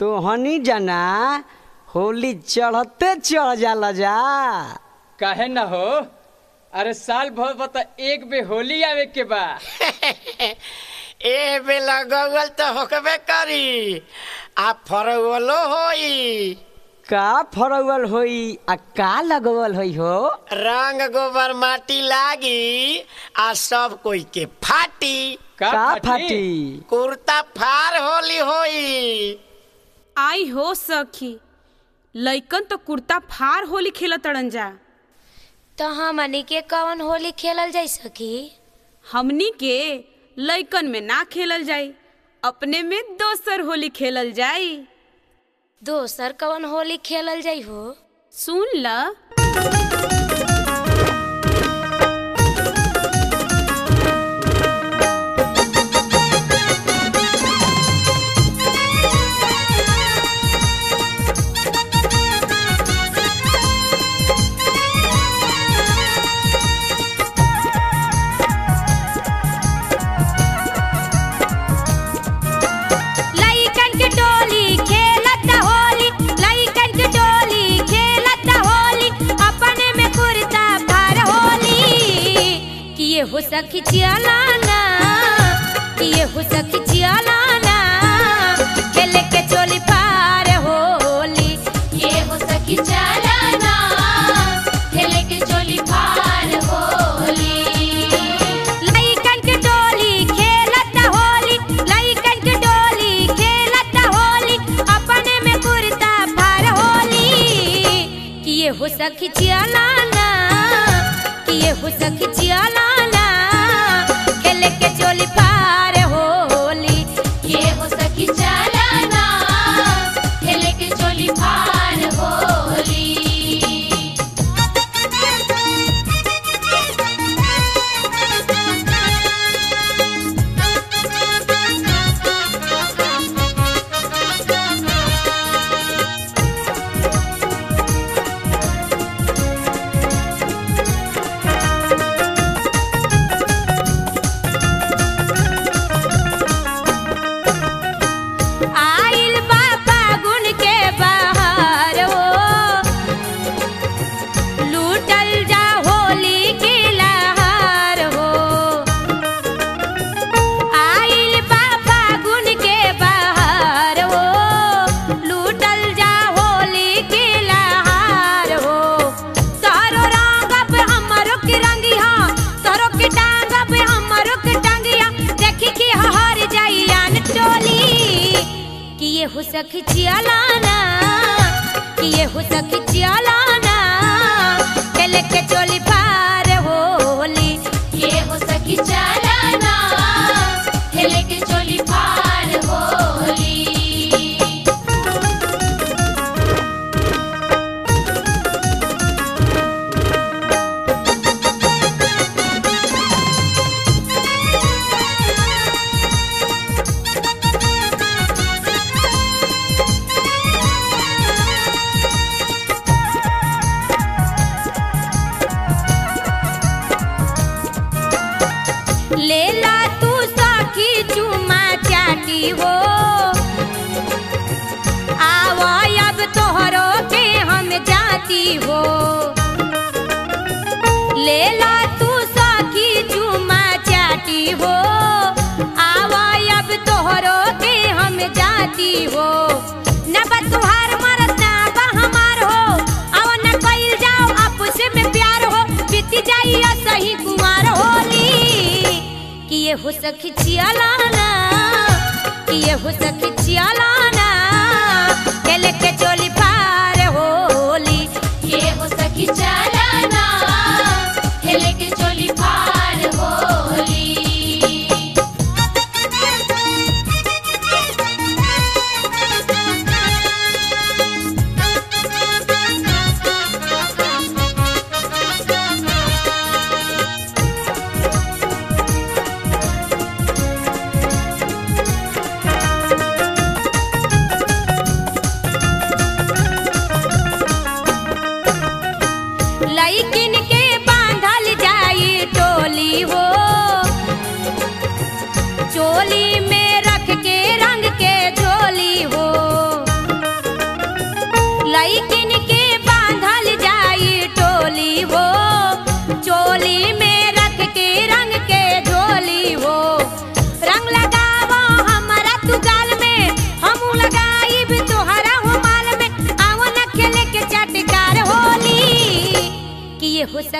तो हनी जना होली चढ़ते चढ़ जाला जा। काहे न हो, अरे साल भर बता एक बे होली आवे के बा। ए बे लगल तो होकबे करी, आ फरवलो होई। का फरवल होई आ का लगवल होई हो? रंग गोबर माटी लागी आ सब कोई के फाटी। का फाटी? कुर्ता फार होली होई। आई हो सखी, लइकन तो कुर्ता फार होली खेलत तड़न जा। तो हमनी के कौन होली खेलल जाई सखी? हमनी के लइकन में ना खेलल जाई, अपने में दोसर होली खेलल जाई। दोसर कौन होली खेलल जाई हो? सुन ल। हो सखी चियालाना, ये हो सखी चियालाना, खेले के चोली पार होली। ये हो सखी चियालाना, खेले के चोली पार होली। लइकन के डोली खेलत होली, लइकन के डोली खेलत होली, अपने में कुर्ता पार होली। ये हो सखी चियालाना, ये हो सखी चियालाना, खेले के चोली पार होली। ये हो सखी चियालाना, खेले के चोली पार होली। ये हो सखी चियालाना, ये हो सखी चियालाना, खेले के चोली पार होली। ये हो सखी चियालाना, खेले के चोली पार होली। लेला तू सखी चुमा चाटी हो, आवा अब तोहरो के हम जाती हो। लेला तू सखी चुमा चाटी हो, आवा अब तोहरो के हम जाती हो। न बा तुहार मरद ना बा हमार हो, आवा न कइल जाओ आपस में प्यार हो, बीती जाई सही कुमार होली। ये हो सखी चियालाना, ये हो सखी चियालाना, खेले के चोली पार होली। ये हो सखी चियालाना, खेले के चोली पार होली।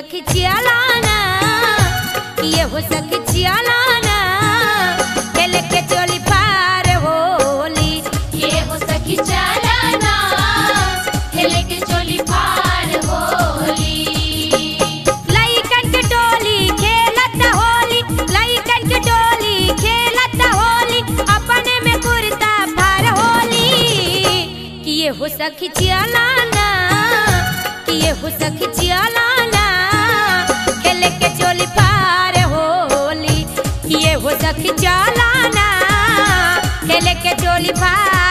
सखी चियालाना ये हो सखी चियालाना खेल के चोली पार होली ये हो सखी चलाना खेल के चोली पार होली। लइकन के टोली खेलत होली लइकन के टोली खेलत होली अपने में कुर्ता फार होली कि ये हो सखी चियालाना कि ये हो सखी चियालाना खेल के चोली पार होली कि ये हो सखी चियालाना खेल के चोली पार